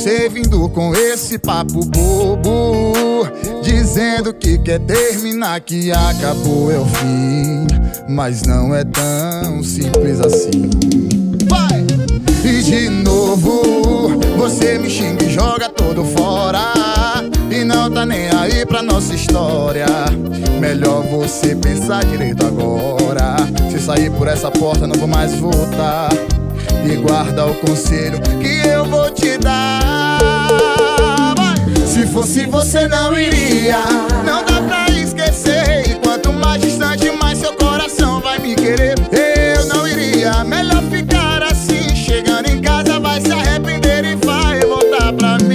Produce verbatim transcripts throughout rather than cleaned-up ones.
você vindo com esse papo bobo, dizendo que quer terminar, que acabou é o fim. Mas não é tão simples assim. Vai! E de novo você me xinga e joga todo fora, e não tá nem aí pra nossa história. Melhor você pensar direito agora. Se sair por essa porta não vou mais voltar. E guarda o conselho que eu vou te dar. Vai! Se fosse você não iria, não dá pra esquecer. E quanto mais distante, mais seu coração vai me querer. Eu não iria, melhor ficar assim. Chegando em casa vai se arrepender e vai voltar pra mim.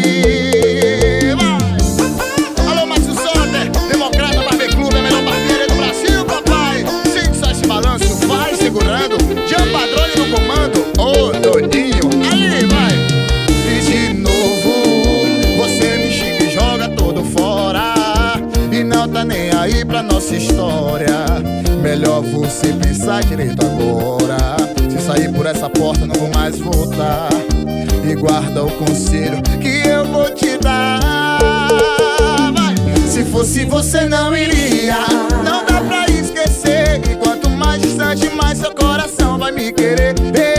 Vai! Alô, Márcio Soter, Democrata Barber Clube, a melhor barbearia do Brasil, papai. Sente só esse balanço, vai segurando. Jean Padrone no comando, ô doidinho, ali vai. E de novo você me xinga e joga todo fora, e não tá nem aí pra nossa história. Melhor você pensar direito agora. Se sair por essa porta não vou mais voltar. E guarda o conselho que eu vou te dar. Vai! Se fosse você não iria, não dá pra esquecer. E quanto mais distante, mais seu coração vai me querer.